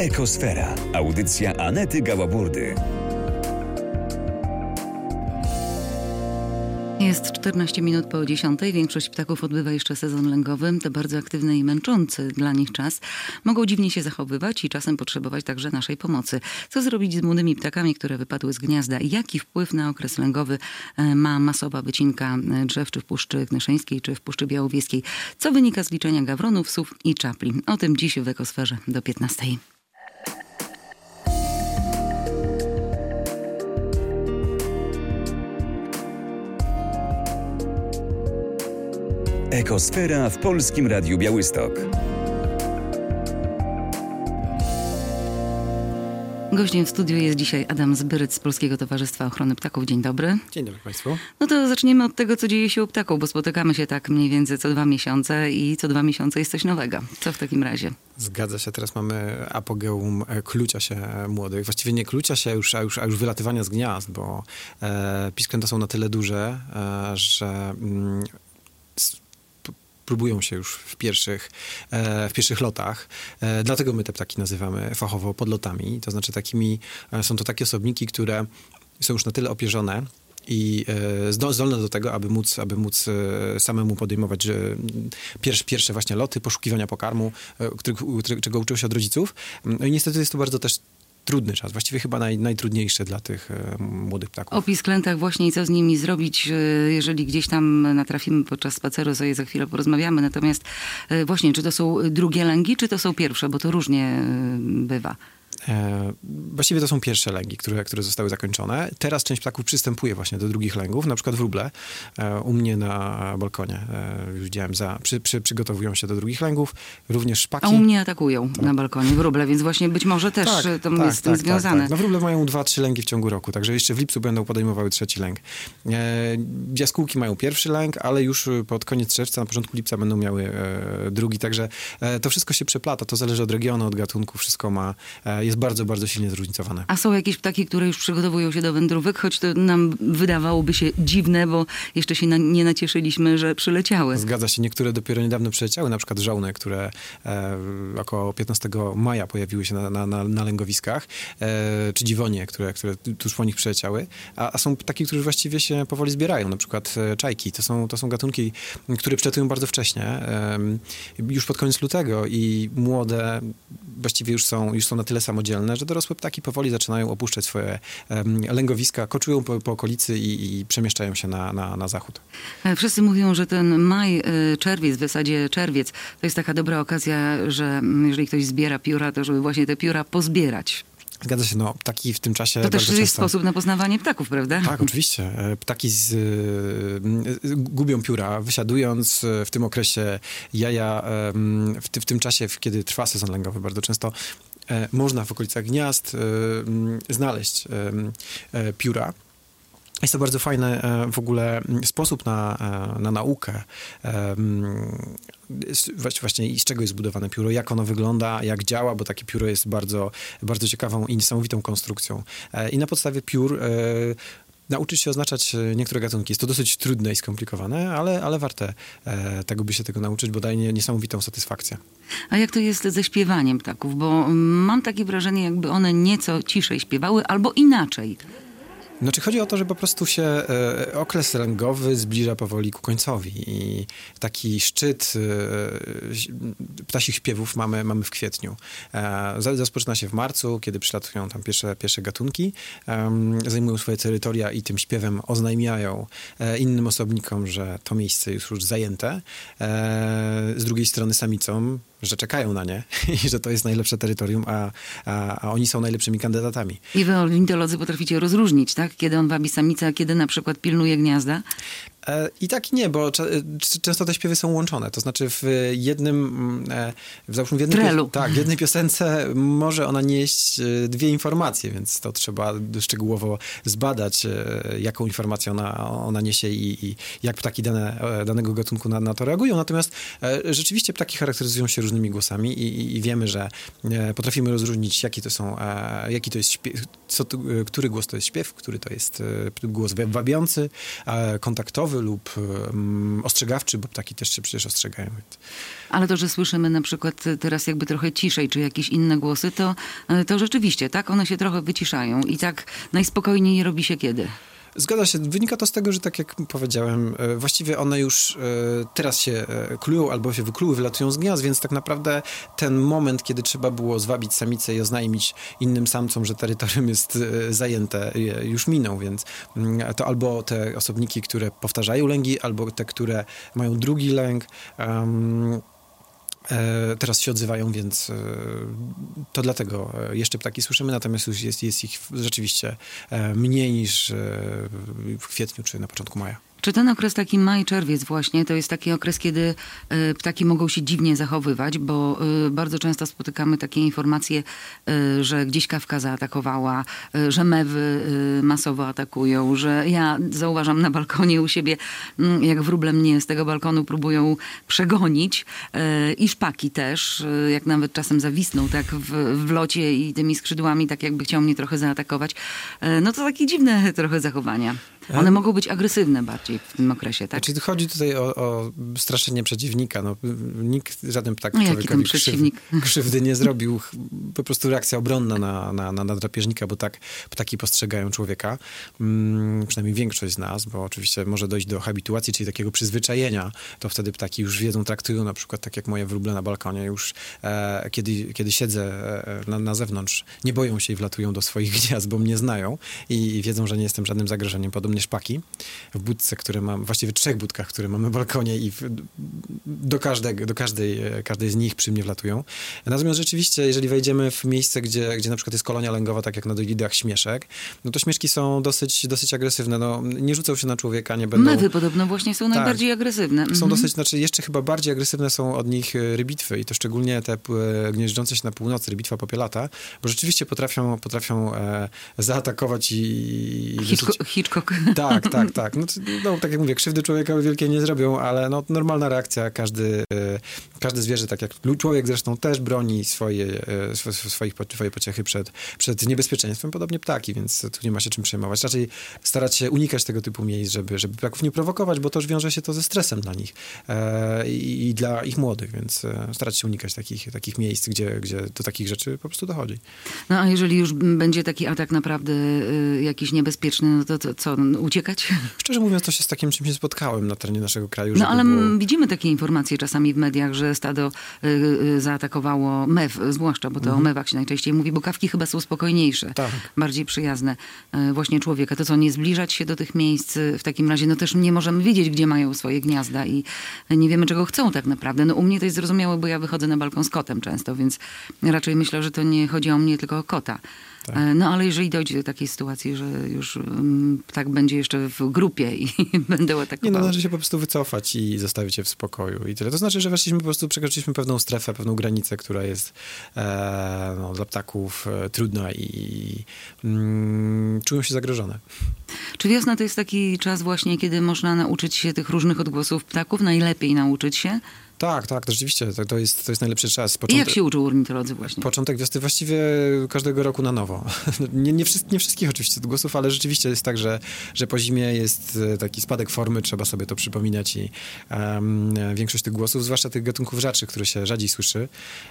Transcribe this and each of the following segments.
Ekosfera. Audycja Anety Gałaburdy. Jest 14 minut po 10. Większość ptaków odbywa jeszcze sezon lęgowy. To bardzo aktywny i męczący dla nich czas. Mogą dziwnie się zachowywać i czasem potrzebować także naszej pomocy. Co zrobić z młodymi ptakami, które wypadły z gniazda? Jaki wpływ na okres lęgowy ma masowa wycinka drzew, czy w Puszczy Knyszyńskiej, czy w Puszczy Białowieskiej? Co wynika z liczenia gawronów, sów i czapli? O tym dziś w Ekosferze do 15. Ekosfera w Polskim Radiu Białystok. Gościem w studiu jest dzisiaj Adam Zbyryc z Polskiego Towarzystwa Ochrony Ptaków. Dzień dobry. Dzień dobry Państwu. No to zaczniemy od tego, co dzieje się u ptaków, bo spotykamy się tak mniej więcej co 2 miesiące i co 2 miesiące jest coś nowego. Co w takim razie? Zgadza się, teraz mamy apogeum klucia się młodych. Właściwie nie klucia się, a już wylatywania z gniazd, bo pisklęta są na tyle duże, że próbują się już w pierwszych lotach. Dlatego my te ptaki nazywamy fachowo podlotami. To znaczy są to takie osobniki, które są już na tyle opierzone i zdolne do tego, aby móc samemu podejmować pierwsze właśnie loty, poszukiwania pokarmu, czego uczył się od rodziców. No i niestety jest to bardzo też trudny czas, właściwie chyba najtrudniejszy dla tych młodych ptaków. O pisklętach właśnie i co z nimi zrobić, jeżeli gdzieś tam natrafimy podczas spaceru, sobie za chwilę porozmawiamy. Natomiast właśnie, czy to są drugie lęgi, czy to są pierwsze, bo to różnie bywa. Właściwie to są pierwsze lęgi, które zostały zakończone. Teraz część ptaków przystępuje właśnie do drugich lęgów, na przykład wróble. U mnie na balkonie już widziałem, przygotowują się do drugich lęgów, również szpaki. A u mnie atakują na balkonie wróble, więc właśnie być może też to jest z tym związane. Tak. No wróble mają 2-3 lęgi w ciągu roku, także jeszcze w lipcu będą podejmowały 3. lęg. Jaskółki mają pierwszy lęg, ale już pod koniec czerwca, na początku lipca będą miały drugi, także to wszystko się przeplata, to zależy od regionu, od gatunku, wszystko jest bardzo, bardzo silnie zróżnicowane. A są jakieś ptaki, które już przygotowują się do wędrówek, choć to nam wydawałoby się dziwne, bo jeszcze się nie nacieszyliśmy, że przyleciały. Zgadza się, niektóre dopiero niedawno przyleciały, na przykład żołny, które około 15 maja pojawiły się na lęgowiskach, czy dziwonie, które tuż po nich przyleciały, a są ptaki, które właściwie się powoli zbierają, na przykład czajki. To są gatunki, które przylatują bardzo wcześnie, już pod koniec lutego i młode właściwie już są na tyle samodzielne, że dorosłe ptaki powoli zaczynają opuszczać swoje lęgowiska, koczują po okolicy i przemieszczają się na zachód. Wszyscy mówią, że ten maj, czerwiec, w zasadzie czerwiec, to jest taka dobra okazja, że jeżeli ktoś zbiera pióra, to żeby właśnie te pióra pozbierać. Zgadza się, ptaki w tym czasie to też bardzo jest często... sposób na poznawanie ptaków, prawda? Tak, oczywiście. Ptaki gubią pióra, wysiadując w tym okresie jaja, w tym czasie, kiedy trwa sezon lęgowy, bardzo często można w okolicach gniazd znaleźć pióra. Jest to bardzo fajny w ogóle sposób na naukę. Właśnie i z czego jest zbudowane pióro, jak ono wygląda, jak działa, bo takie pióro jest bardzo, bardzo ciekawą i niesamowitą konstrukcją. I na podstawie piór nauczyć się oznaczać niektóre gatunki. Jest to dosyć trudne i skomplikowane, ale warte by się tego nauczyć, bo daje niesamowitą satysfakcję. A jak to jest ze śpiewaniem ptaków? Bo mam takie wrażenie, jakby one nieco ciszej śpiewały, albo inaczej. Znaczy chodzi o to, że po prostu się okres lęgowy zbliża powoli ku końcowi i taki szczyt ptasich śpiewów mamy w kwietniu. Rozpoczyna się w marcu, kiedy przylatują tam pierwsze gatunki, zajmują swoje terytoria i tym śpiewem oznajmiają innym osobnikom, że to miejsce jest już zajęte. Z drugiej strony samicom, że czekają na nie i że to jest najlepsze terytorium, a oni są najlepszymi kandydatami. I wy, ornitolodzy, potraficie rozróżnić, tak? Kiedy on wabi samicę, a kiedy na przykład pilnuje gniazda? I tak i nie, bo często te śpiewy są łączone. To znaczy w jednym trelu. W jednej piosence może ona nieść 2 informacje, więc to trzeba szczegółowo zbadać, jaką informację ona niesie i jak ptaki danego gatunku na to reagują. Natomiast rzeczywiście ptaki charakteryzują się różnymi głosami i wiemy, że potrafimy rozróżnić, jaki to jest śpiew, który głos to jest śpiew, który to jest głos wabiący, kontaktowy, lękowy lub ostrzegawczy, bo ptaki też się przecież ostrzegają. Ale to, że słyszymy na przykład teraz jakby trochę ciszej, czy jakieś inne głosy, to rzeczywiście, tak? One się trochę wyciszają i tak najspokojniej robi się kiedy? Zgadza się. Wynika to z tego, że tak jak powiedziałem, właściwie one już teraz się klują albo się wykluły, wylatują z gniazd, więc tak naprawdę ten moment, kiedy trzeba było zwabić samicę i oznajmić innym samcom, że terytorium jest zajęte, już minął, więc to albo te osobniki, które powtarzają lęgi, albo te, które mają drugi lęk, teraz się odzywają, więc to dlatego jeszcze ptaki słyszymy, natomiast już jest ich rzeczywiście mniej niż w kwietniu czy na początku maja. Czy ten okres taki maj, czerwiec właśnie, to jest taki okres, kiedy ptaki mogą się dziwnie zachowywać, bo bardzo często spotykamy takie informacje, że gdzieś kawka zaatakowała, że mewy masowo atakują, że ja zauważam na balkonie u siebie, jak wróble mnie z tego balkonu próbują przegonić i szpaki też, jak nawet czasem zawisną tak w locie i tymi skrzydłami, tak jakby chciał mnie trochę zaatakować. No to takie dziwne trochę zachowania. One mogą być agresywne bardziej w tym okresie, tak? Znaczy, chodzi tutaj o straszenie przeciwnika. No, nikt, żaden ptak człowiekowi krzywdy nie zrobił. Po prostu reakcja obronna na drapieżnika, bo tak ptaki postrzegają człowieka. Przynajmniej większość z nas, bo oczywiście może dojść do habituacji, czyli takiego przyzwyczajenia. To wtedy ptaki już wiedzą, traktują na przykład tak jak moje wróble na balkonie. Już kiedy siedzę na zewnątrz, nie boją się i wlatują do swoich gniazd, bo mnie znają i wiedzą, że nie jestem żadnym zagrożeniem. Podobnie szpaki w budce, które mam, właściwie 3 budkach, które mamy na balkonie i do każdej z nich przy mnie wlatują. Natomiast rzeczywiście, jeżeli wejdziemy w miejsce, gdzie na przykład jest kolonia lęgowa, tak jak na dolidach śmieszek, no to śmieszki są dosyć agresywne. No, nie rzucą się na człowieka, nie będą... Mewy podobno właśnie są najbardziej agresywne. Są jeszcze chyba bardziej agresywne są od nich rybitwy i to szczególnie te gnieżdżące się na północy, rybitwa popielata, bo rzeczywiście potrafią zaatakować i Hitchcock. Tak. No, tak jak mówię, krzywdy człowieka wielkie nie zrobią, ale no, normalna reakcja. Każde zwierzę, tak jak człowiek zresztą też broni swoje pociechy przed niebezpieczeństwem, podobnie ptaki, więc tu nie ma się czym przejmować. Raczej starać się unikać tego typu miejsc, żeby ptaków nie prowokować, bo też wiąże się to ze stresem dla nich i dla ich młodych, więc starać się unikać takich miejsc, gdzie do takich rzeczy po prostu dochodzi. No a jeżeli już będzie taki atak naprawdę jakiś niebezpieczny, no to co, uciekać? Szczerze mówiąc, to się z takim czymś nie spotkałem na terenie naszego kraju. No ale widzimy takie informacje czasami w mediach, że stado zaatakowało mew, zwłaszcza, bo to o mewach się najczęściej mówi, bo kawki chyba są spokojniejsze, bardziej przyjazne właśnie człowieka. To co, nie zbliżać się do tych miejsc w takim razie, no też nie możemy wiedzieć, gdzie mają swoje gniazda i nie wiemy, czego chcą tak naprawdę. No u mnie to jest zrozumiałe, bo ja wychodzę na balkon z kotem często, więc raczej myślę, że to nie chodzi o mnie, tylko o kota. Tak. No ale jeżeli dojdzie do takiej sytuacji, że już tak będzie jeszcze w grupie i będą atakowały. Nie, należy się po prostu wycofać i zostawić je w spokoju i tyle. To znaczy, że weszliśmy po prostu, przekroczyliśmy pewną strefę, pewną granicę, która jest dla ptaków trudna i czują się zagrożone. Czy wiosna to jest taki czas właśnie, kiedy można nauczyć się tych różnych odgłosów ptaków? Najlepiej nauczyć się? Tak, rzeczywiście. To jest najlepszy czas. I jak się uczą ornitolodzy właśnie? Początek wiosny właściwie każdego roku na nowo. Nie wszystkich oczywiście odgłosów, ale rzeczywiście jest tak, że po zimie jest taki spadek formy, trzeba sobie to przypominać i większość tych głosów, zwłaszcza tych gatunków rzaczych, które się rzadziej słyszy,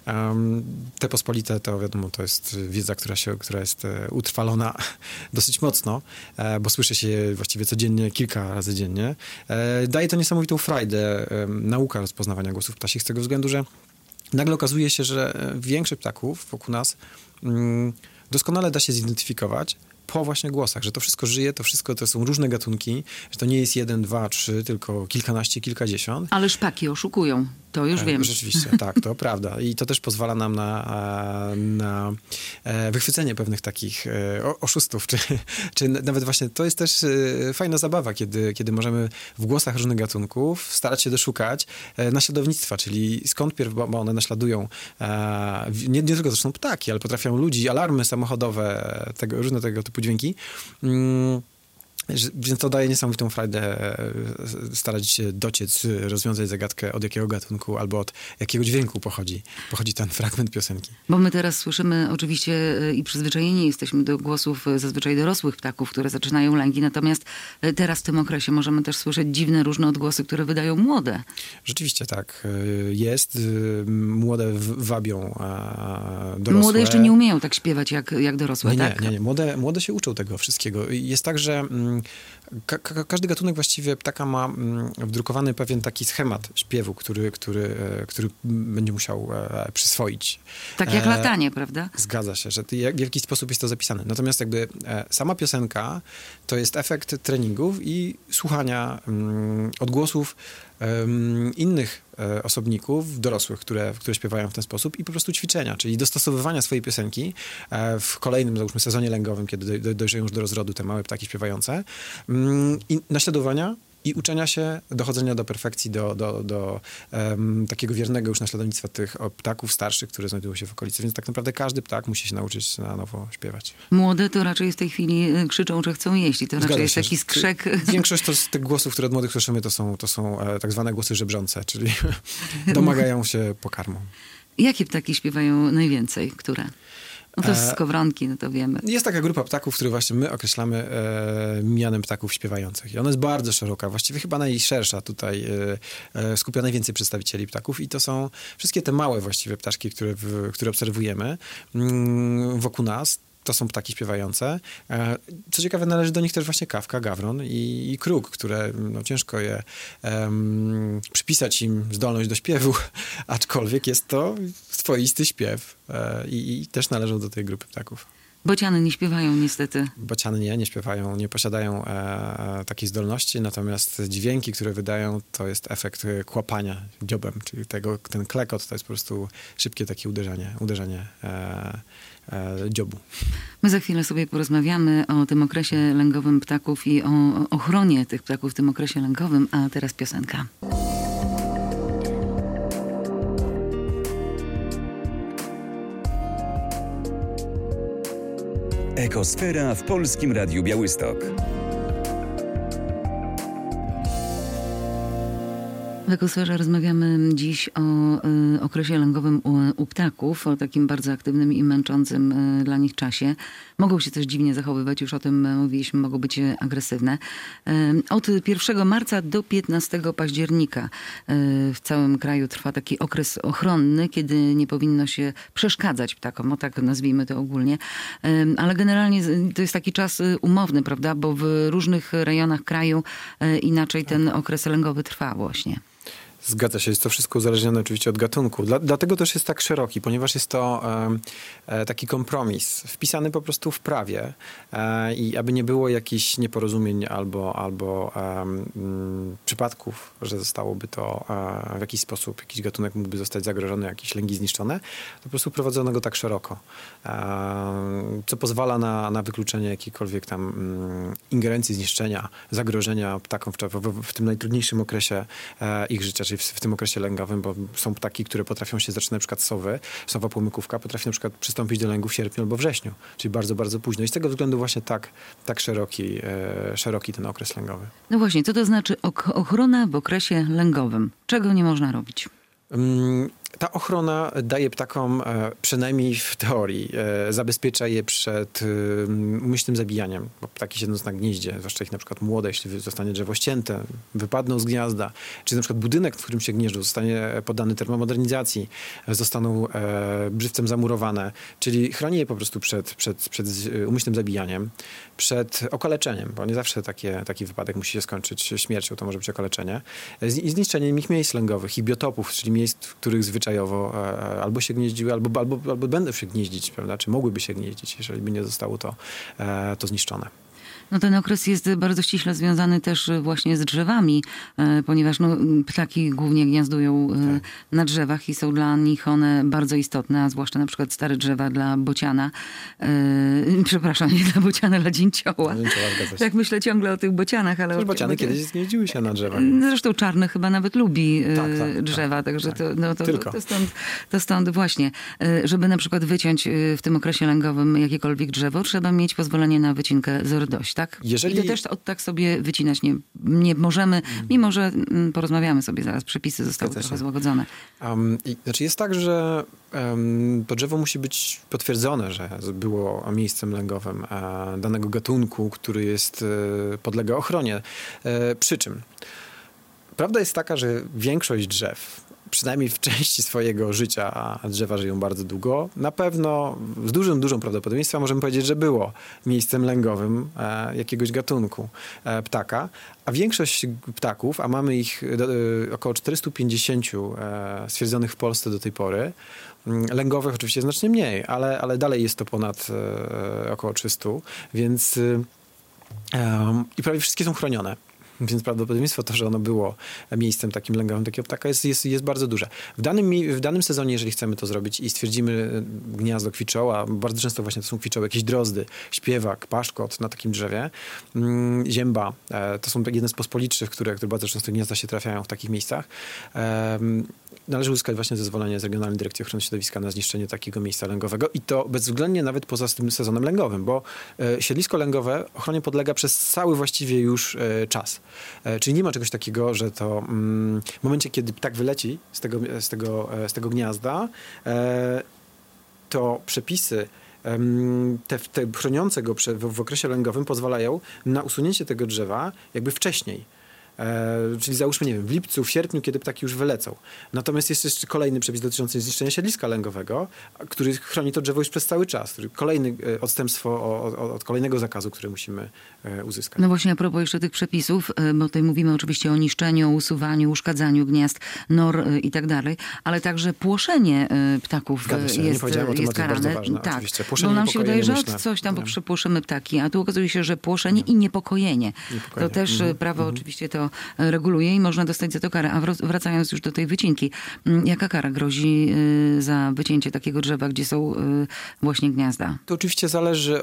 te pospolite, to wiadomo, to jest wiedza, która jest utrwalona dosyć mocno, bo słyszy się je właściwie codziennie, kilka razy dziennie. Daje to niesamowitą frajdę, nauka rozpoznawania głosów ptasich z tego względu, że nagle okazuje się, że większość ptaków wokół nas doskonale da się zidentyfikować po właśnie głosach, że to wszystko żyje, to są różne gatunki, że to nie jest 1, 2, 3, tylko kilkanaście, kilkadziesiąt. Ale szpaki oszukują, to już wiem. Rzeczywiście, tak, to prawda. I to też pozwala nam na wychwycenie pewnych takich oszustów, czy nawet właśnie to jest też fajna zabawa, kiedy możemy w głosach różnych gatunków starać się doszukać naśladownictwa, czyli skąd bo one naśladują nie tylko zresztą ptaki, ale potrafią ludzi, alarmy samochodowe, różne tego typu dźwięki. Więc to daje niesamowitą frajdę starać się dociec, rozwiązać zagadkę, od jakiego gatunku albo od jakiego dźwięku pochodzi ten fragment piosenki. Bo my teraz słyszymy oczywiście i przyzwyczajeni jesteśmy do głosów zazwyczaj dorosłych ptaków, które zaczynają lęgi, natomiast teraz w tym okresie możemy też słyszeć dziwne, różne odgłosy, które wydają młode. Rzeczywiście tak. Jest. Młode wabią dorosłe. Młode jeszcze nie umieją tak śpiewać jak dorosłe, tak? Nie. Młode się uczą tego wszystkiego. Jest tak, że każdy gatunek właściwie ptaka ma wdrukowany pewien taki schemat śpiewu, który będzie musiał przyswoić. Tak jak latanie, prawda? Zgadza się, że w jakiś sposób jest to zapisane. Natomiast jakby sama piosenka to jest efekt treningów i słuchania odgłosów innych osobników, dorosłych, które śpiewają w ten sposób i po prostu ćwiczenia, czyli dostosowywania swojej piosenki w kolejnym, załóżmy, sezonie lęgowym, kiedy dojrzeją już do rozrodu te małe ptaki śpiewające i naśladowania i uczenia się, dochodzenia do perfekcji, do takiego wiernego już naśladownictwa tych ptaków starszych, które znajdują się w okolicy. Więc tak naprawdę każdy ptak musi się nauczyć na nowo śpiewać. Młode to raczej w tej chwili krzyczą, że chcą jeść i to raczej jest taki skrzek. Większość z tych głosów, które od młodych słyszymy, to są tak zwane głosy żebrzące, czyli domagają się pokarmu. Jakie ptaki śpiewają najwięcej? Które? No to jest skowronki, no to wiemy. Jest taka grupa ptaków, które właśnie my określamy mianem ptaków śpiewających. I ona jest bardzo szeroka, właściwie chyba najszersza tutaj, skupia najwięcej przedstawicieli ptaków i to są wszystkie te małe właściwie ptaszki, które obserwujemy wokół nas. To są ptaki śpiewające. Co ciekawe, należy do nich też właśnie kawka, gawron i kruk, które ciężko je przypisać im zdolność do śpiewu, aczkolwiek jest to swoisty śpiew i też należą do tej grupy ptaków. Bociany nie śpiewają niestety. Bociany nie śpiewają, nie posiadają takiej zdolności, natomiast dźwięki, które wydają, to jest efekt kłapania dziobem, czyli ten klekot to jest po prostu szybkie takie uderzenie dziobu. My za chwilę sobie porozmawiamy o tym okresie lęgowym ptaków i o ochronie tych ptaków w tym okresie lęgowym, a teraz piosenka. Ekosfera w Polskim Radiu Białystok. W Ekosferze rozmawiamy dziś o okresie lęgowym u ptaków, o takim bardzo aktywnym i męczącym dla nich czasie. Mogą się też dziwnie zachowywać, już o tym mówiliśmy, mogą być agresywne. Od 1 marca do 15 października w całym kraju trwa taki okres ochronny, kiedy nie powinno się przeszkadzać ptakom, tak nazwijmy to ogólnie. Ale generalnie to jest taki czas umowny, prawda, bo w różnych rejonach kraju inaczej ten okres lęgowy trwa właśnie. Zgadza się, jest to wszystko uzależnione oczywiście od gatunku. Dlatego też jest tak szeroki, ponieważ jest to taki kompromis wpisany po prostu w prawie i aby nie było jakichś nieporozumień albo przypadków, że zostałoby to w jakiś sposób, jakiś gatunek mógłby zostać zagrożony, jakieś lęgi zniszczone, to po prostu prowadzono go tak szeroko, co pozwala na wykluczenie jakiejkolwiek tam ingerencji, zniszczenia, zagrożenia ptakom w tym najtrudniejszym okresie ich życia, czyli w tym okresie lęgowym, bo są ptaki, które potrafią się zaczynać, na przykład sowa płomykówka potrafi na przykład przystąpić do lęgu w sierpniu albo wrześniu, czyli bardzo, bardzo późno. I z tego względu właśnie tak szeroki ten okres lęgowy. No właśnie, co to znaczy ochrona w okresie lęgowym? Czego nie można robić? Ta ochrona daje ptakom, przynajmniej w teorii, zabezpiecza je przed umyślnym zabijaniem, bo ptaki siedząc na gnieździe, zwłaszcza ich na przykład młode, jeśli zostanie drzewo ścięte, wypadną z gniazda, czy na przykład budynek, w którym się gnieżdżą, zostanie poddany termomodernizacji, zostaną brzywcem zamurowane, czyli chroni je po prostu przed umyślnym zabijaniem, przed okaleczeniem, bo nie zawsze taki wypadek musi się skończyć śmiercią, to może być okaleczenie, i zniszczeniem ich miejsc lęgowych i biotopów, czyli miejsc, w których zwyczajowo albo się gnieździły, albo będą się gnieździć, prawda? Czy mogłyby się gnieździć, jeżeli by nie zostało to zniszczone. No ten okres jest bardzo ściśle związany też właśnie z drzewami, ponieważ ptaki głównie gniazdują na drzewach i są dla nich one bardzo istotne, a zwłaszcza na przykład stare drzewa dla bociana. Przepraszam, nie dla bociana, dla dzięcioła. Tak myślę ciągle o tych bocianach, ale... Przecież bociany kiedyś zgnieździły się na drzewach. Zresztą czarny chyba nawet lubi drzewa, tak, także tak. to stąd właśnie. Żeby na przykład wyciąć w tym okresie lęgowym jakiekolwiek drzewo, trzeba mieć pozwolenie na wycinkę z RDOŚ, tak? tak? Jeżeli- I to też tak sobie wycinać nie możemy, mimo że porozmawiamy sobie zaraz, przepisy zostały Zgadza się. trochę złagodzone. Znaczy jest tak, że to drzewo musi być potwierdzone, że było miejscem lęgowym danego gatunku, który podlega ochronie. Przy czym prawda jest taka, że większość drzew, przynajmniej w części swojego życia, a drzewa żyją bardzo długo, na pewno z dużym prawdopodobieństwem możemy powiedzieć, że było miejscem lęgowym jakiegoś gatunku ptaka, a większość ptaków, a mamy ich około 450 stwierdzonych w Polsce do tej pory, lęgowych oczywiście znacznie mniej, ale dalej jest to ponad około 300, więc i prawie wszystkie są chronione. Więc prawdopodobieństwo to, że ono było miejscem takim lęgowym takiego ptaka jest bardzo duże. W danym sezonie, jeżeli chcemy to zrobić i stwierdzimy gniazdo kwiczoła, bardzo często właśnie to są kwiczoły, jakieś drozdy, śpiewak, paszkot na takim drzewie, zięba, to są jedne z pospolitszych, które bardzo często gniazda się trafiają w takich miejscach. Należy uzyskać właśnie zezwolenie z Regionalnej Dyrekcji Ochrony Środowiska na zniszczenie takiego miejsca lęgowego i to bezwzględnie nawet poza tym sezonem lęgowym, bo siedlisko lęgowe ochronie podlega przez cały właściwie już czas. Czyli nie ma czegoś takiego, że to w momencie, kiedy ptak wyleci z tego gniazda, to przepisy te chroniące go w okresie lęgowym pozwalają na usunięcie tego drzewa jakby wcześniej. Czyli załóżmy, nie wiem, w lipcu, w sierpniu, kiedy ptaki już wylecą. Natomiast jest jeszcze kolejny przepis dotyczący zniszczenia siedliska lęgowego, który chroni to drzewo już przez cały czas. Kolejne odstępstwo od kolejnego zakazu, który musimy uzyskać. No właśnie a propos jeszcze tych przepisów, bo tutaj mówimy oczywiście o niszczeniu, usuwaniu, uszkadzaniu gniazd, nor i tak dalej, ale także płoszenie ptaków jest karane. Bardzo ważne, tak, oczywiście. Bo nam się wydaje, że myślne. coś tam przepłoszymy ptaki, a tu okazuje się, że płoszenie i niepokojenie. To też prawo oczywiście to reguluje i można dostać za to karę. A wracając już do tej wycinki, jaka kara grozi za wycięcie takiego drzewa, gdzie są właśnie gniazda? To oczywiście zależy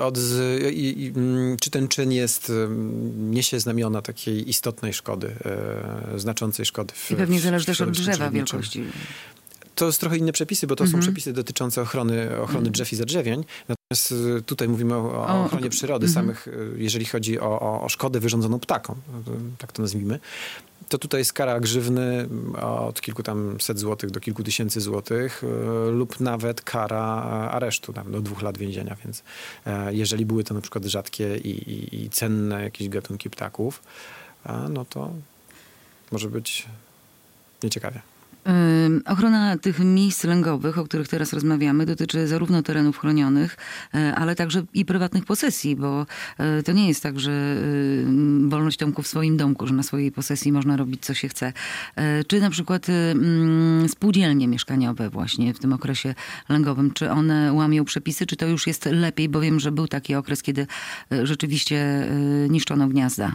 czy ten czyn niesie znamiona takiej istotnej szkody, znaczącej szkody. I pewnie zależy też od drzewa wielkości. To jest trochę inne przepisy, bo to są przepisy dotyczące ochrony drzew i zadrzewień. Natomiast tutaj mówimy o ochronie przyrody samych, jeżeli chodzi o szkodę wyrządzoną ptakom, tak to nazwijmy. To tutaj jest kara grzywny od kilku tam set złotych do kilku tysięcy złotych lub nawet kara aresztu tam do 2 lat więzienia. Więc jeżeli były to na przykład rzadkie i cenne jakieś gatunki ptaków, no to może być nieciekawie. Ochrona tych miejsc lęgowych, o których teraz rozmawiamy, dotyczy zarówno terenów chronionych, ale także i prywatnych posesji, bo to nie jest tak, że wolność Tomku w swoim domku, że na swojej posesji można robić co się chce. Czy na przykład spółdzielnie mieszkaniowe właśnie w tym okresie lęgowym, czy one łamią przepisy, czy to już jest lepiej, bo wiem, że był taki okres, kiedy rzeczywiście niszczono gniazda.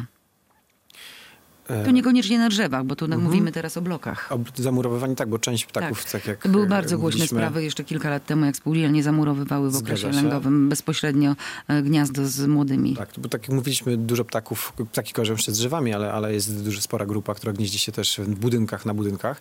To niekoniecznie na drzewach, bo tu mówimy teraz o blokach. O zamurowywaniu, tak, bo część ptaków, tak jak były bardzo głośne sprawy jeszcze kilka lat temu, jak spółdzielnie zamurowywały w okresie lęgowym bezpośrednio gniazdo z młodymi. Tak, bo tak jak mówiliśmy, dużo ptaki kojarzą się z drzewami, ale jest spora grupa, która gnieździ się też w budynkach, na budynkach.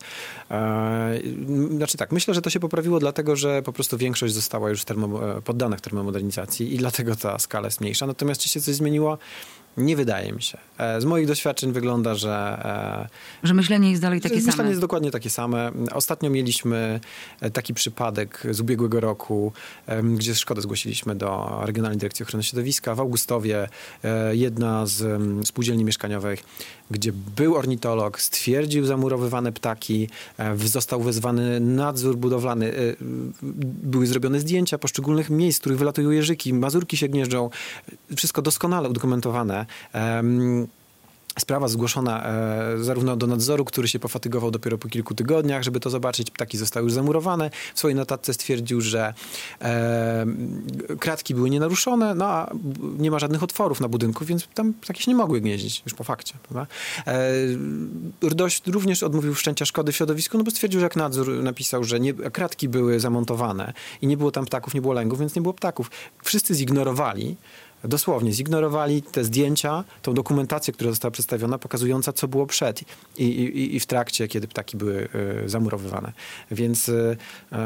Znaczy tak, myślę, że to się poprawiło dlatego, że po prostu większość została już poddanych termomodernizacji i dlatego ta skala jest mniejsza. Natomiast czy się coś zmieniło? Nie wydaje mi się. Z moich doświadczeń wygląda, że myślenie jest dalej takie same. Myślenie jest dokładnie takie same. Ostatnio mieliśmy taki przypadek z ubiegłego roku, gdzie szkodę zgłosiliśmy do Regionalnej Dyrekcji Ochrony Środowiska w Augustowie. Jedna z spółdzielni mieszkaniowych, gdzie był ornitolog, stwierdził zamurowywane ptaki, został wezwany nadzór budowlany, były zrobione zdjęcia poszczególnych miejsc, w których wylatują jeżyki, mazurki się gnieżdżą. Wszystko doskonale udokumentowane. Sprawa zgłoszona zarówno do nadzoru, który się pofatygował dopiero po kilku tygodniach, żeby to zobaczyć. Ptaki zostały już zamurowane. W swojej notatce stwierdził, że kratki były nienaruszone, no a nie ma żadnych otworów na budynku, więc tam ptaki się nie mogły gnieździć, już po fakcie. RDOŚ również odmówił wszczęcia szkody w środowisku, no bo stwierdził, że jak nadzór napisał, że kratki były zamontowane i nie było tam ptaków, nie było lęgów, więc nie było ptaków. Wszyscy dosłownie zignorowali te zdjęcia, tą dokumentację, która została przedstawiona, pokazująca, co było przed i w trakcie, kiedy ptaki były zamurowywane. Więc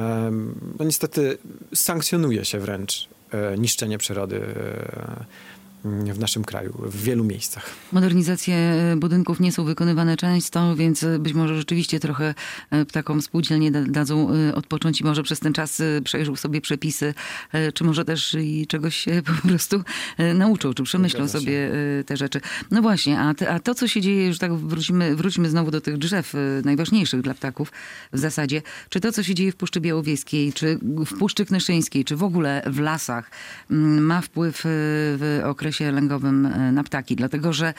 no niestety sankcjonuje się wręcz niszczenie przyrody w naszym kraju, w wielu miejscach. Modernizacje budynków nie są wykonywane często, więc być może rzeczywiście trochę ptakom spółdzielnie dadzą odpocząć i może przez ten czas przejrzą sobie przepisy, czy może też i czegoś się po prostu nauczą, czy przemyślą sobie te rzeczy. No właśnie, a to, co się dzieje, już tak wróćmy znowu do tych drzew najważniejszych dla ptaków w zasadzie, czy to, co się dzieje w Puszczy Białowieskiej, czy w Puszczy Knyszyńskiej, czy w ogóle w lasach, ma wpływ w okresie lęgowym na ptaki, dlatego że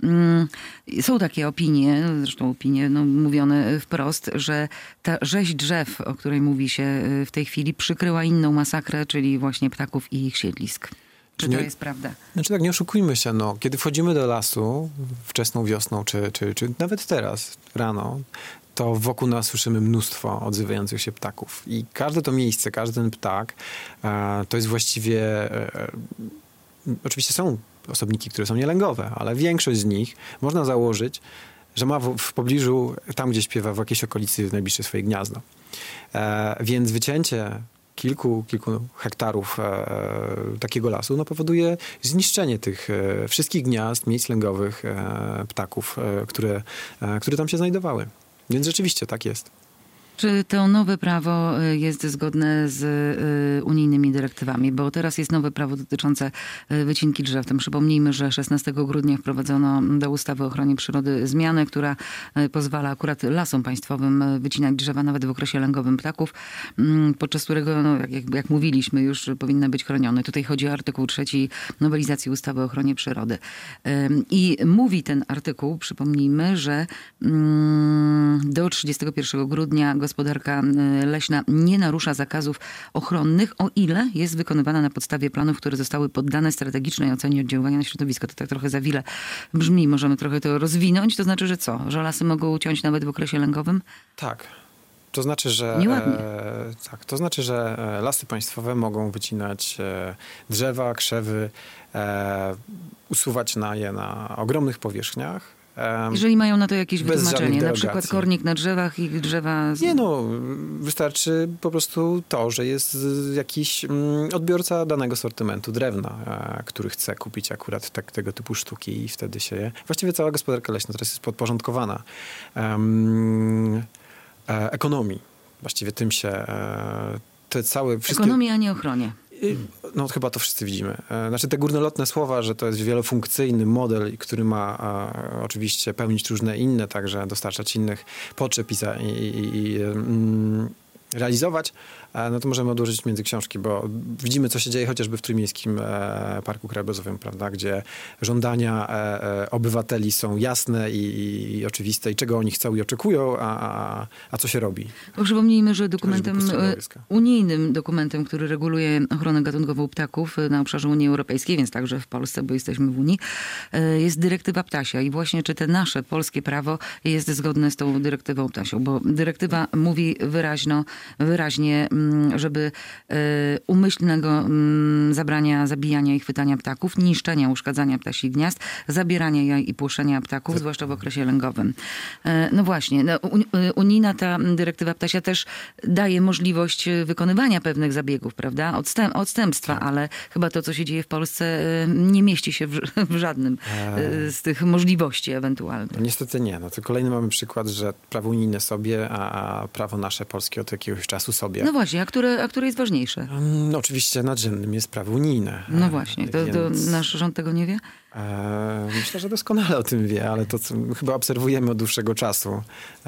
są takie opinie, zresztą opinie mówione wprost, że ta rzeź drzew, o której mówi się w tej chwili, przykryła inną masakrę, czyli właśnie ptaków i ich siedlisk. Czy to jest prawda? Znaczy tak, nie oszukujmy się, kiedy wchodzimy do lasu wczesną wiosną, czy nawet teraz rano, to wokół nas słyszymy mnóstwo odzywających się ptaków. I każde to miejsce, każdy ten ptak, to jest właściwie... Oczywiście są osobniki, które są nielęgowe, ale większość z nich można założyć, że ma w pobliżu, tam gdzie śpiewa, w jakiejś okolicy najbliższe swoje gniazdo. Więc wycięcie kilku hektarów takiego lasu powoduje zniszczenie tych wszystkich gniazd, miejsc lęgowych ptaków, które tam się znajdowały. Więc rzeczywiście tak jest. Czy to nowe prawo jest zgodne z unijnymi dyrektywami? Bo teraz jest nowe prawo dotyczące wycinki drzew. Tam przypomnijmy, że 16 grudnia wprowadzono do ustawy o ochronie przyrody zmianę, która pozwala akurat lasom państwowym wycinać drzewa nawet w okresie lęgowym ptaków, podczas którego, jak mówiliśmy, już powinny być chronione. Tutaj chodzi o artykuł 3 nowelizacji ustawy o ochronie przyrody. I mówi ten artykuł, przypomnijmy, że do 31 grudnia gospodarka leśna nie narusza zakazów ochronnych, o ile jest wykonywana na podstawie planów, które zostały poddane strategicznej ocenie oddziaływania na środowisko. To tak trochę za wiele brzmi. Możemy trochę to rozwinąć. To znaczy, że co? Że lasy mogą uciąć nawet w okresie lęgowym? Tak. To znaczy, że lasy państwowe mogą wycinać drzewa, krzewy, usuwać je na ogromnych powierzchniach. Jeżeli mają na to jakieś bez wytłumaczenie, na przykład kornik na drzewach i drzewa... Nie wystarczy po prostu to, że jest jakiś odbiorca danego sortymentu drewna, który chce kupić akurat tego typu sztuki i wtedy się je... Właściwie cała gospodarka leśna teraz jest podporządkowana ekonomii. Właściwie tym się Ekonomii, a nie ochronie. Chyba to wszyscy widzimy. Znaczy te górnolotne słowa, że to jest wielofunkcyjny model, który ma oczywiście pełnić różne inne, także dostarczać innych potrzeb i realizować, to możemy odłożyć między książki, bo widzimy, co się dzieje chociażby w Trójmiejskim Parku Krajobrazowym, prawda, gdzie żądania obywateli są jasne i oczywiste i czego oni chcą i oczekują, a co się robi. Bo przypomnijmy, że unijnym dokumentem, który reguluje ochronę gatunkową ptaków na obszarze Unii Europejskiej, więc także w Polsce, bo jesteśmy w Unii, jest dyrektywa ptasia i właśnie czy te nasze polskie prawo jest zgodne z tą dyrektywą ptasią, bo dyrektywa mówi wyraźnie, żeby umyślnego zabrania zabijania i chwytania ptaków, niszczenia, uszkadzania ptasich gniazd, zabierania jaj i płuszczenia ptaków, zwłaszcza w okresie lęgowym. No właśnie, unijna ta dyrektywa ptasia też daje możliwość wykonywania pewnych zabiegów, prawda? Odstępstwa, ale chyba to, co się dzieje w Polsce, nie mieści się w żadnym z tych możliwości ewentualnych. No niestety nie. To kolejny mamy przykład, że prawo unijne sobie, a prawo nasze polskie od jakiegoś czasu sobie. No właśnie, a które jest ważniejsze? Oczywiście nadrzędnym jest prawo unijne. No właśnie, to nasz rząd tego nie wie? Myślę, że doskonale o tym wie, ale to co chyba obserwujemy od dłuższego czasu.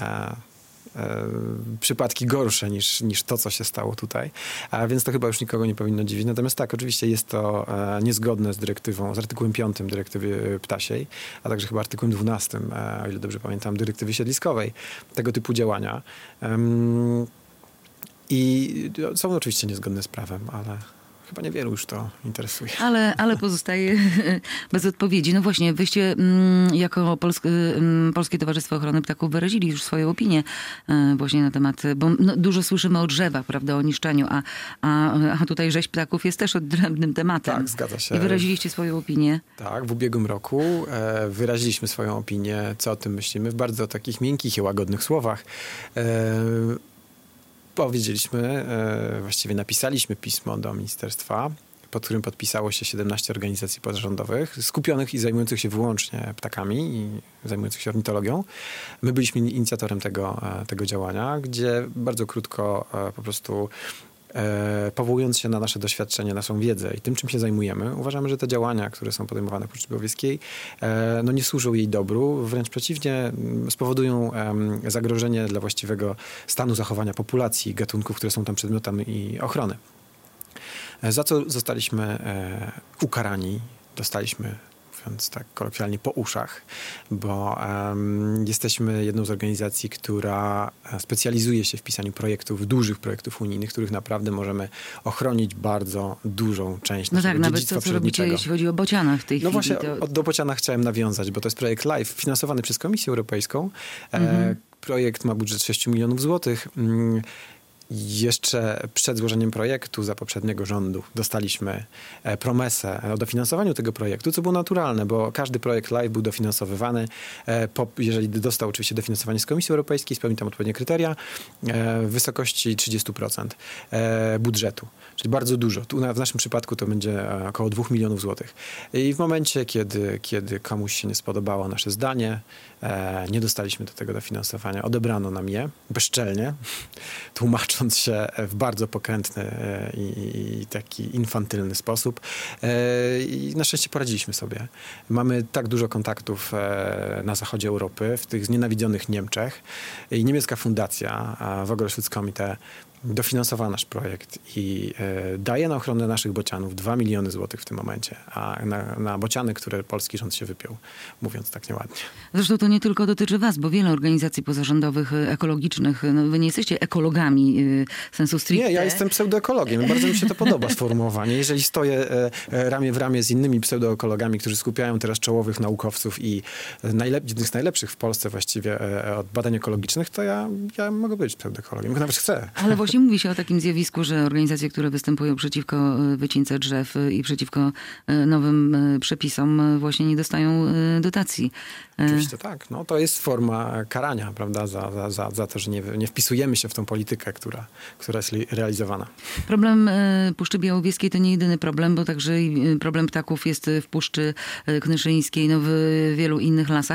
Przypadki gorsze niż to, co się stało tutaj. Więc to chyba już nikogo nie powinno dziwić. Natomiast tak, oczywiście jest to niezgodne z dyrektywą, z artykułem 5 dyrektywy ptasiej, a także chyba artykułem 12, o ile dobrze pamiętam, dyrektywy siedliskowej. Tego typu działania. I są oczywiście niezgodne z prawem, ale chyba niewielu już to interesuje. Ale pozostaje bez odpowiedzi. No właśnie, wyście jako Polskie Towarzystwo Ochrony Ptaków wyrazili już swoją opinię właśnie na temat, bo dużo słyszymy o drzewach, prawda, o niszczeniu, a tutaj rzeź ptaków jest też odrębnym tematem. Tak, zgadza się. I wyraziliście swoją opinię. Tak, w ubiegłym roku wyraziliśmy swoją opinię, co o tym myślimy, w bardzo takich miękkich i łagodnych słowach. Powiedzieliśmy, właściwie napisaliśmy pismo do ministerstwa, pod którym podpisało się 17 organizacji pozarządowych, skupionych i zajmujących się wyłącznie ptakami i zajmujących się ornitologią. My byliśmy inicjatorem tego działania, gdzie bardzo krótko po prostu powołując się na nasze doświadczenie, naszą wiedzę i tym, czym się zajmujemy, uważamy, że te działania, które są podejmowane w Puszczy Białowieskiej, nie służą jej dobru, wręcz przeciwnie, spowodują zagrożenie dla właściwego stanu zachowania populacji gatunków, które są tam przedmiotami ochrony. Za co zostaliśmy ukarani, dostaliśmy, mówiąc tak kolokwialnie, po uszach, bo jesteśmy jedną z organizacji, która specjalizuje się w pisaniu dużych projektów unijnych, których naprawdę możemy ochronić bardzo dużą część naszego dziedzictwa nawet to, co robicie, jeśli chodzi o bocianach w tej chwili. No właśnie, do bocianach chciałem nawiązać, bo to jest projekt LIFE, finansowany przez Komisję Europejską. Projekt ma budżet 6 milionów złotych. Jeszcze przed złożeniem projektu za poprzedniego rządu dostaliśmy promesę o dofinansowaniu tego projektu, co było naturalne, bo każdy projekt LIFE był dofinansowywany, jeżeli dostał oczywiście dofinansowanie z Komisji Europejskiej, spełnił tam odpowiednie kryteria, w wysokości 30% budżetu, czyli bardzo dużo. Tu w naszym przypadku to będzie około 2 milionów złotych. I w momencie, kiedy komuś się nie spodobało nasze zdanie, nie dostaliśmy do tego dofinansowania, odebrano nam je bezczelnie, tłumacząc się w bardzo pokrętny i taki infantylny sposób. I na szczęście poradziliśmy sobie. Mamy tak dużo kontaktów na zachodzie Europy, w tych znienawidzonych Niemczech. I niemiecka fundacja, Vogelschutz-Komitee, dofinansowała nasz projekt i daje na ochronę naszych bocianów 2 miliony złotych w tym momencie, a na bociany, które polski rząd się wypiął, mówiąc tak nieładnie. Zresztą to nie tylko dotyczy was, bo wiele organizacji pozarządowych, ekologicznych, wy nie jesteście ekologami sensu stricte. Nie, ja jestem pseudoekologiem. Bardzo mi się to podoba sformułowanie. Jeżeli stoję ramię w ramię z innymi pseudoekologami, którzy skupiają teraz czołowych naukowców i jednych z najlepszych w Polsce właściwie od badań ekologicznych, to ja mogę być pseudoekologiem, nawet chcę. Ale właśnie mówi się o takim zjawisku, że organizacje, które występują przeciwko wycince drzew i przeciwko nowym przepisom właśnie nie dostają dotacji. Oczywiście tak. No, to jest forma karania, prawda, za to, że nie wpisujemy się w tą politykę, która jest realizowana. Problem Puszczy Białowieskiej to nie jedyny problem, bo także problem ptaków jest w Puszczy Knyszyńskiej, w wielu innych lasach.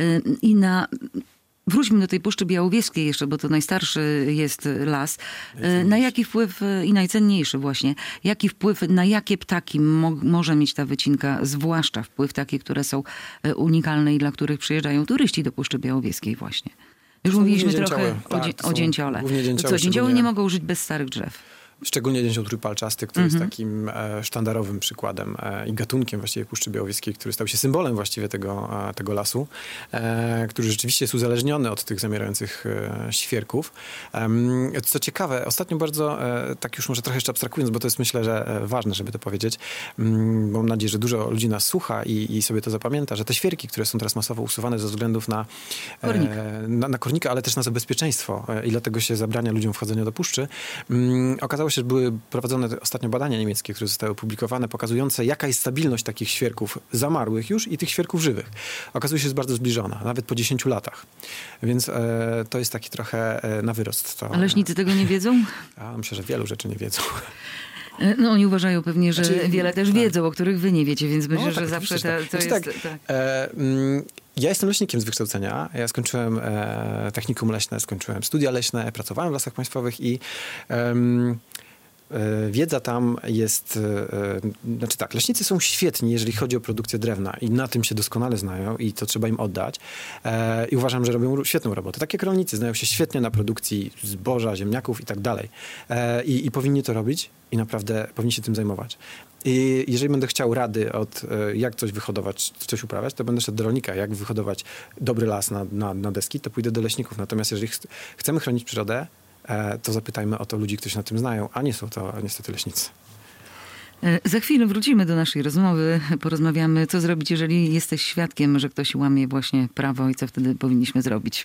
Wróćmy do tej Puszczy Białowieskiej jeszcze, bo to najstarszy jest las. Na jaki wpływ, i najcenniejszy właśnie, jaki wpływ, na jakie ptaki może mieć ta wycinka, zwłaszcza wpływ takie, które są unikalne i dla których przyjeżdżają turyści do Puszczy Białowieskiej właśnie. Już mówiliśmy trochę o dzięciole. Co, dzięcioły nie mogą żyć bez starych drzew? Szczególnie dzięcioł trójpalczasty, który jest takim sztandarowym przykładem i gatunkiem właściwie Puszczy Białowieskiej, który stał się symbolem właściwie tego lasu, który rzeczywiście jest uzależniony od tych zamierających świerków. Co ciekawe, ostatnio bardzo, tak już może trochę jeszcze abstrahując, bo to jest myślę, że ważne, żeby to powiedzieć, bo mam nadzieję, że dużo ludzi nas słucha i sobie to zapamięta, że te świerki, które są teraz masowo usuwane ze względów na kornika, ale też na bezpieczeństwo i dlatego się zabrania ludziom wchodzenia do puszczy, okazało się, że były prowadzone ostatnio badania niemieckie, które zostały opublikowane, pokazujące, jaka jest stabilność takich świerków zamarłych już i tych świerków żywych. Okazuje się, że jest bardzo zbliżona, nawet po 10 latach. Więc to jest taki trochę na wyrost. A leśnicy tego nie wiedzą? Ja myślę, że wielu rzeczy nie wiedzą. No oni uważają pewnie, że wiele też wiedzą, o których wy nie wiecie, więc myślę, że zawsze to jest... Tak. Ja jestem leśnikiem z wykształcenia. Ja skończyłem technikum leśne, skończyłem studia leśne, pracowałem w Lasach Państwowych i wiedza tam jest... Znaczy tak, leśnicy są świetni, jeżeli chodzi o produkcję drewna i na tym się doskonale znają i to trzeba im oddać. I uważam, że robią świetną robotę. Tak jak rolnicy znają się świetnie na produkcji zboża, ziemniaków i tak dalej. I powinni to robić i naprawdę powinni się tym zajmować. I jeżeli będę chciał rady jak coś wyhodować, coś uprawiać, to będę szedł do rolnika. Jak wyhodować dobry las na deski, to pójdę do leśników. Natomiast jeżeli chcemy chronić przyrodę, to zapytajmy o to ludzi, którzy się na tym znają, a nie są to niestety leśnicy. Za chwilę wrócimy do naszej rozmowy. Porozmawiamy, co zrobić, jeżeli jesteś świadkiem, że ktoś łamie właśnie prawo i co wtedy powinniśmy zrobić.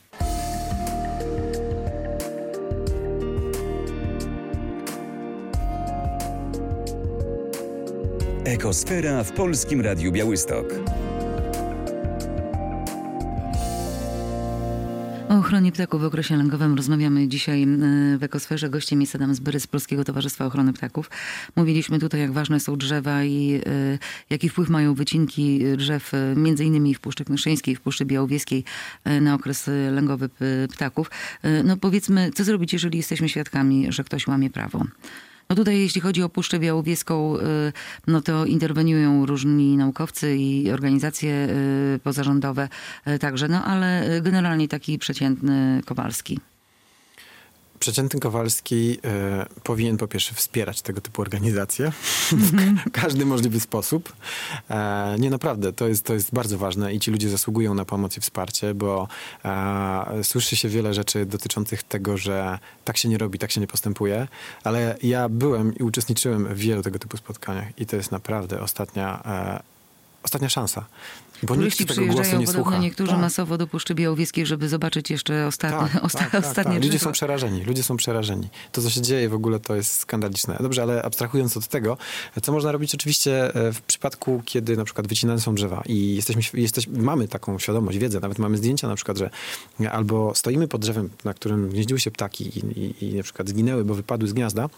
Ekosfera w Polskim Radiu Białystok. O ochronie ptaków w okresie lęgowym rozmawiamy dzisiaj w Ekosferze. Gościem jest Adam Zbyry z Polskiego Towarzystwa Ochrony Ptaków. Mówiliśmy tutaj, jak ważne są drzewa i jaki wpływ mają wycinki drzew, między innymi w Puszczy Knyszyńskiej, w Puszczy Białowieskiej na okres lęgowy ptaków. No powiedzmy, co zrobić, jeżeli jesteśmy świadkami, że ktoś łamie prawo? No tutaj, jeśli chodzi o Puszczę Białowieską, no to interweniują różni naukowcy i organizacje pozarządowe także, no ale generalnie taki przeciętny Kowalski. Przeciętny Kowalski powinien po pierwsze wspierać tego typu organizacje w każdy możliwy sposób. Nie, naprawdę, to jest bardzo ważne i ci ludzie zasługują na pomoc i wsparcie, bo słyszy się wiele rzeczy dotyczących tego, że tak się nie robi, tak się nie postępuje, ale ja byłem i uczestniczyłem w wielu tego typu spotkaniach i to jest naprawdę ostatnia szansa. Bo turyści nikt tego głosu nie słucha. Niektórzy masowo do Puszczy Białowieskiej, żeby zobaczyć jeszcze ostatnie Ludzie są przerażeni. To, co się dzieje w ogóle, to jest skandaliczne. Dobrze, ale abstrahując od tego, co można robić oczywiście w przypadku, kiedy na przykład wycinane są drzewa i mamy taką świadomość, wiedzę, nawet mamy zdjęcia na przykład, że albo stoimy pod drzewem, na którym gnieździły się ptaki i na przykład zginęły, bo wypadły z gniazda,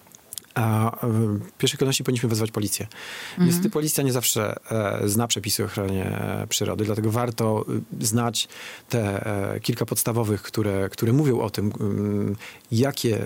a w pierwszej kolejności powinniśmy wezwać policję. Niestety policja nie zawsze zna przepisy o ochronie przyrody, dlatego warto znać te kilka podstawowych, które mówią o tym, jakie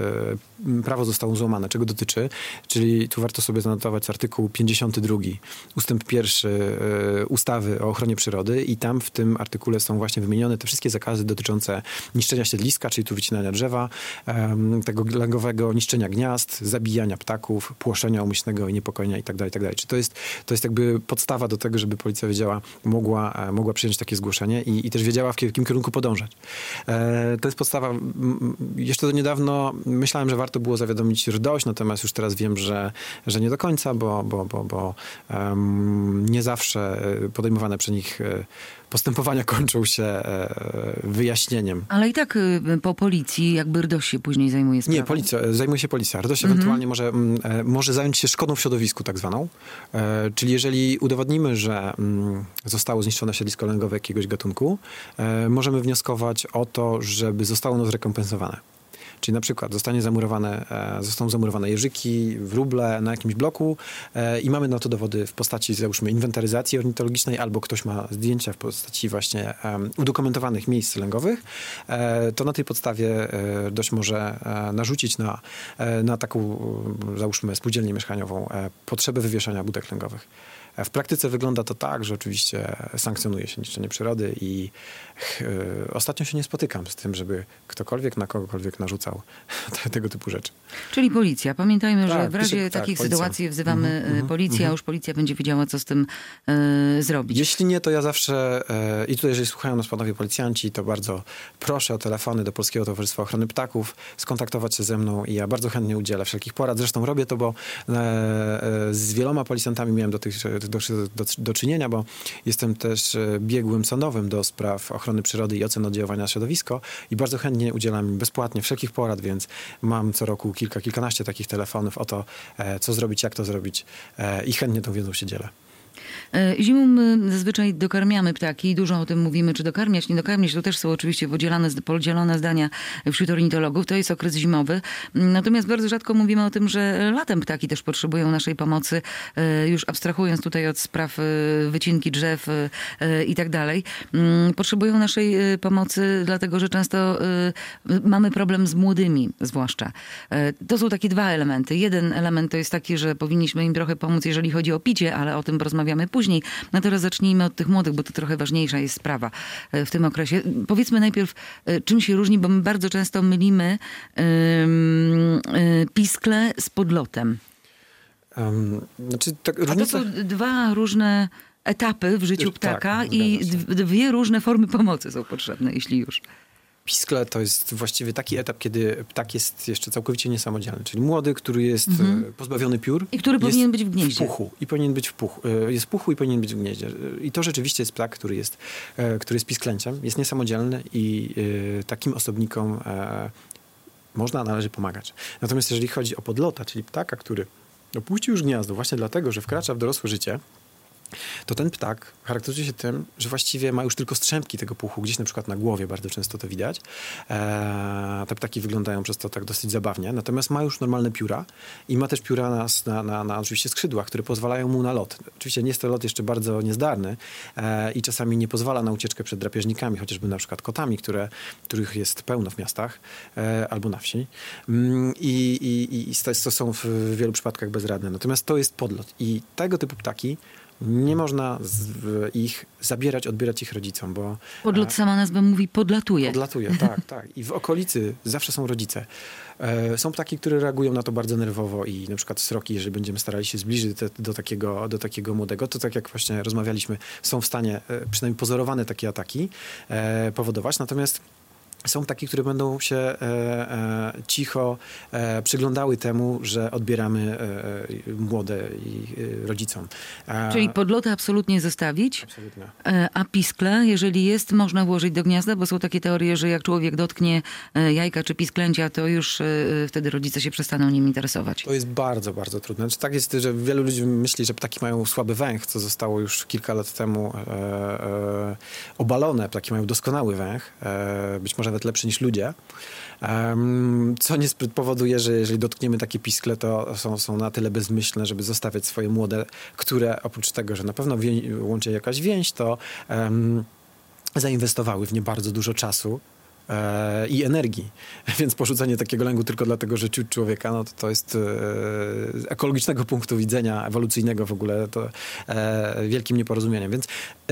prawo zostało złamane, czego dotyczy. Czyli tu warto sobie zanotować artykuł 52, ustęp 1 ustawy o ochronie przyrody i tam w tym artykule są właśnie wymienione te wszystkie zakazy dotyczące niszczenia siedliska, czyli tu wycinania drzewa, tego lęgowego, niszczenia gniazd, zabijania ptaków, płoszenia umyślnego i niepokojenia itd. Czy to jest jakby podstawa do tego, żeby policja wiedziała, mogła przyjąć takie zgłoszenie i też wiedziała, w jakim kierunku podążać. To jest podstawa. Jeszcze do niedawno myślałem, że warto było zawiadomić RDOŚ, natomiast już teraz wiem, że nie do końca, bo nie zawsze podejmowane przez nich postępowania kończą się wyjaśnieniem. Ale i tak po policji jakby RDOŚ się później zajmuje sprawą. Nie, zajmuje się policja. RDOŚ ewentualnie może zająć się szkodą w środowisku tak zwaną. Czyli jeżeli udowodnimy, że zostało zniszczone siedlisko lęgowe jakiegoś gatunku, możemy wnioskować o to, żeby zostało ono zrekompensowane. Czyli na przykład zostaną zamurowane jeżyki, wróble na jakimś bloku i mamy na to dowody w postaci, załóżmy, inwentaryzacji ornitologiczną, albo ktoś ma zdjęcia w postaci właśnie udokumentowanych miejsc lęgowych, to na tej podstawie dość może narzucić na taką, załóżmy, spółdzielnię mieszkaniową potrzebę wywieszania budek lęgowych. W praktyce wygląda to tak, że oczywiście sankcjonuje się niszczenie przyrody i ostatnio się nie spotykam z tym, żeby ktokolwiek na kogokolwiek narzucał tego typu rzeczy. Czyli policja. Pamiętajmy, że w razie takich sytuacji wzywamy policję, a już policja będzie wiedziała, co z tym zrobić. Jeśli nie, to ja zawsze, i tutaj jeżeli słuchają nas panowie policjanci, to bardzo proszę o telefony do Polskiego Towarzystwa Ochrony Ptaków, skontaktować się ze mną i ja bardzo chętnie udzielę wszelkich porad. Zresztą robię to, bo z wieloma policjantami miałem do czynienia, bo jestem też biegłym sądowym do spraw ochrony przyrody i ocen oddziaływania na środowisko i bardzo chętnie udzielam bezpłatnie wszelkich porad, więc mam co roku kilkanaście takich telefonów o to, co zrobić, jak to zrobić i chętnie tą wiedzą się dzielę. Zimą my zazwyczaj dokarmiamy ptaki. Dużo o tym mówimy, czy dokarmiać, nie dokarmiać. To też są oczywiście podzielone zdania wśród ornitologów. To jest okres zimowy. Natomiast bardzo rzadko mówimy o tym, że latem ptaki też potrzebują naszej pomocy. Już abstrahując tutaj od spraw wycinki drzew i tak dalej. Potrzebują naszej pomocy, dlatego że często mamy problem z młodymi zwłaszcza. To są takie dwa elementy. Jeden element to jest taki, że powinniśmy im trochę pomóc, jeżeli chodzi o picie, ale o tym porozmawiamy później. No teraz zacznijmy od tych młodych, bo to trochę ważniejsza jest sprawa w tym okresie. Powiedzmy najpierw, czym się różni, bo my bardzo często mylimy piskle z podlotem. A to są dwa różne etapy w życiu ptaka i dwie różne formy pomocy są potrzebne, jeśli już. Piskle to jest właściwie taki etap, kiedy ptak jest jeszcze całkowicie niesamodzielny. Czyli młody, który jest pozbawiony piór. I który powinien być w gnieździe. Jest w puchu i powinien być w gnieździe. I to rzeczywiście jest ptak, który jest pisklęciem. Jest niesamodzielny i takim osobnikom należy pomagać. Natomiast jeżeli chodzi o podlota, czyli ptaka, który opuścił już gniazdo właśnie dlatego, że wkracza w dorosłe życie, to ten ptak charakteryzuje się tym, że właściwie ma już tylko strzępki tego puchu, gdzieś na przykład na głowie, bardzo często to widać. Te ptaki wyglądają przez to tak dosyć zabawnie, natomiast ma już normalne pióra i ma też pióra na oczywiście skrzydłach, które pozwalają mu na lot. Oczywiście nie jest to lot jeszcze bardzo niezdarny i czasami nie pozwala na ucieczkę przed drapieżnikami, chociażby na przykład kotami, których jest pełno w miastach albo na wsi. I to są w wielu przypadkach bezradne. Natomiast to jest podlot i tego typu ptaki nie można ich zabierać, odbierać ich rodzicom, bo... Podlot, sama nazwa mówi, podlatuje. Podlatuje, tak. I w okolicy zawsze są rodzice. Są ptaki, które reagują na to bardzo nerwowo i na przykład sroki, jeżeli będziemy starali się zbliżyć do takiego młodego, to tak jak właśnie rozmawialiśmy, są w stanie, przynajmniej pozorowane takie ataki powodować. Natomiast są takie, które będą się cicho przyglądały temu, że odbieramy młode rodzicom. Czyli podloty absolutnie zostawić, Absolutnie. A piskle, jeżeli jest, można włożyć do gniazda, bo są takie teorie, że jak człowiek dotknie jajka czy pisklęcia, to już wtedy rodzice się przestaną nim interesować. To jest bardzo, bardzo trudne. Znaczy, tak jest, że wielu ludzi myśli, że ptaki mają słaby węch, co zostało już kilka lat temu obalone. Ptaki mają doskonały węch, być może nawet lepszy niż ludzie, co nie powoduje, że jeżeli dotkniemy takie piskle, to są na tyle bezmyślne, żeby zostawiać swoje młode, które oprócz tego, że na pewno łączy jakaś więź, to zainwestowały w nie bardzo dużo czasu i energii. Więc porzucenie takiego lęku tylko dlatego, że ciut człowieka, no to jest z ekologicznego punktu widzenia, ewolucyjnego w ogóle, to wielkim nieporozumieniem. Więc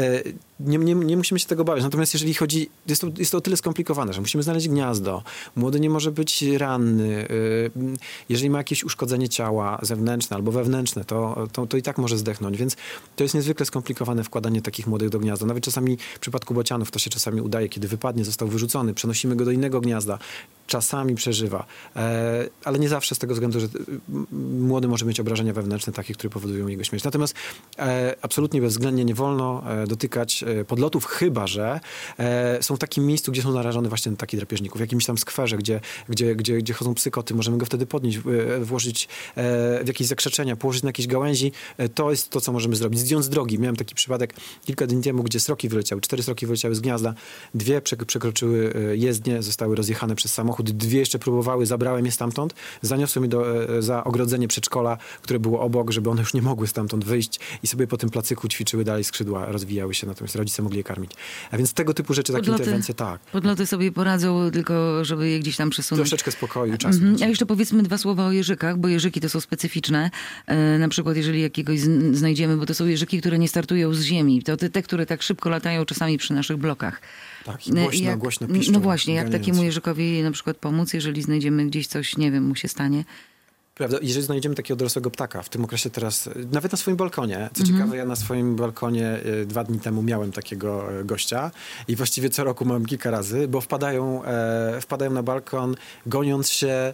nie musimy się tego bawić. Natomiast jeżeli chodzi, jest to o tyle skomplikowane, że musimy znaleźć gniazdo. Młody nie może być ranny. Jeżeli ma jakieś uszkodzenie ciała zewnętrzne albo wewnętrzne, to i tak może zdechnąć. Więc to jest niezwykle skomplikowane wkładanie takich młodych do gniazda. Nawet czasami w przypadku bocianów to się czasami udaje, kiedy wypadnie, został wyrzucony, przenosimy go do innego gniazda. Czasami przeżywa. Ale nie zawsze z tego względu, że młody może mieć obrażenia wewnętrzne takie, które powodują jego śmierć. Natomiast absolutnie bezwzględnie nie wolno dotykać podlotów, chyba że są w takim miejscu, gdzie są narażone właśnie na ataki drapieżników. W jakimś tam skwerze, gdzie chodzą psy, koty. Możemy go wtedy podnieść, włożyć w jakieś zakrzeczenia, położyć na jakieś gałęzi. To jest to, co możemy zrobić. Zdjąć z drogi. Miałem taki przypadek kilka dni temu, gdzie sroki wyleciały. 4 sroki wyleciały z gniazda. 2 przekroczyły jezdnię, zostały rozjechane przez samochód. 2 jeszcze próbowały, zabrałem je stamtąd. Zaniosłem je za ogrodzenie przedszkola, które było obok, żeby one już nie mogły stamtąd wyjść i sobie po tym placyku ćwiczyły dalej, skrzydła rozwijały się, natomiast rodzice mogli je karmić. A więc tego typu rzeczy, takie interwencje, tak. Podloty sobie poradzą, tylko żeby je gdzieś tam przesunąć. Troszeczkę spokoju, czasu. A jeszcze powiedzmy 2 słowa o jeżykach, bo jeżyki to są specyficzne. Na przykład jeżeli jakiegoś znajdziemy, bo to są jeżyki, które nie startują z ziemi. To te, które tak szybko latają czasami przy naszych blokach. Tak, i głośno piszczą. No właśnie, jak takiemu jeżykowi na przykład pomóc, jeżeli znajdziemy gdzieś coś, nie wiem, mu się stanie? Prawda, jeżeli znajdziemy takiego dorosłego ptaka, w tym okresie teraz, nawet na swoim balkonie, co ciekawe, ja na swoim balkonie 2 dni temu miałem takiego gościa i właściwie co roku mam kilka razy, bo wpadają na balkon, goniąc się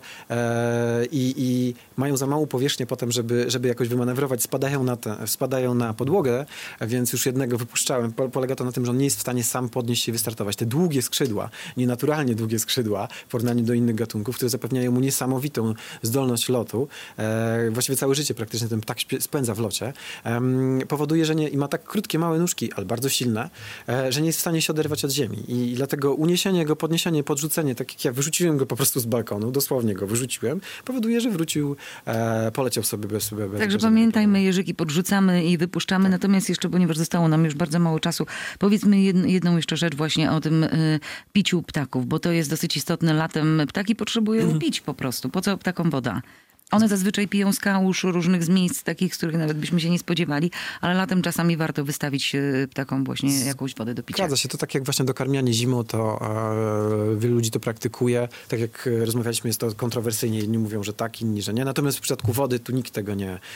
i mają za małą powierzchnię potem, żeby jakoś wymanewrować, spadają na podłogę, więc już jednego wypuszczałem. Polega to na tym, że on nie jest w stanie sam podnieść się i wystartować. Te długie skrzydła, nienaturalnie długie skrzydła w porównaniu do innych gatunków, które zapewniają mu niesamowitą zdolność lotu, właściwie całe życie praktycznie ten ptak spędza w locie, powoduje, że i ma tak krótkie, małe nóżki, ale bardzo silne, że nie jest w stanie się oderwać od ziemi. I dlatego uniesienie go, podniesienie, podrzucenie, tak jak ja wyrzuciłem go po prostu z balkonu, dosłownie go wyrzuciłem, powoduje, że wrócił, poleciał sobie bez Także pamiętajmy, jeżyki podrzucamy i wypuszczamy, natomiast jeszcze, ponieważ zostało nam już bardzo mało czasu, powiedzmy jedną jeszcze rzecz właśnie o tym piciu ptaków, bo to jest dosyć istotne. Latem ptaki potrzebują pić po prostu. Po co ptakom woda? One zazwyczaj piją z kałuż różnych z miejsc takich, z których nawet byśmy się nie spodziewali, ale latem czasami warto wystawić ptakom właśnie jakąś wodę do picia. Zgadza się. To tak jak właśnie dokarmianie zimą, to wielu ludzi to praktykuje. Tak jak rozmawialiśmy, jest to kontrowersyjnie. Jedni mówią, że tak, inni, że nie. Natomiast w przypadku wody tu nikt tego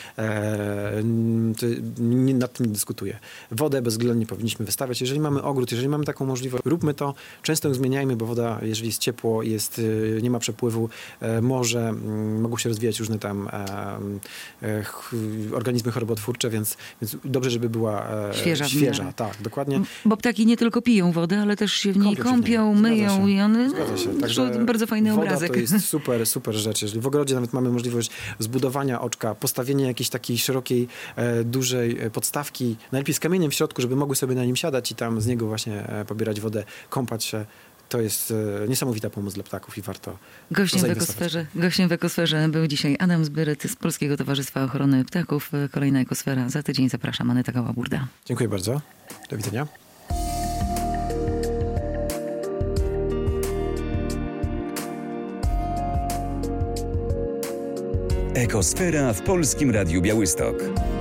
nad tym nie dyskutuje. Wodę bezwzględnie powinniśmy wystawiać. Jeżeli mamy ogród, jeżeli mamy taką możliwość, róbmy to. Często ją zmieniajmy, bo woda, jeżeli jest ciepło, nie ma przepływu, mogą się rozwijać różne tam organizmy chorobotwórcze, więc dobrze, żeby była świeża. Tak, dokładnie. Bo ptaki nie tylko piją wodę, ale też się w niej kąpią, myją i one... Zgadza się. Także bardzo fajny obrazek. To jest super rzecz. Jeżeli w ogrodzie nawet mamy możliwość zbudowania oczka, postawienia jakiejś takiej szerokiej, dużej podstawki, najlepiej z kamieniem w środku, żeby mogły sobie na nim siadać i tam z niego właśnie pobierać wodę, kąpać się. To jest niesamowita pomoc dla ptaków i warto Gościem w Ekosferze był dzisiaj Adam Zbyryt z Polskiego Towarzystwa Ochrony Ptaków. Kolejna Ekosfera za tydzień. Zapraszam, Aneta Gała-Burda. Dziękuję bardzo. Do widzenia. Ekosfera w Polskim Radiu Białystok.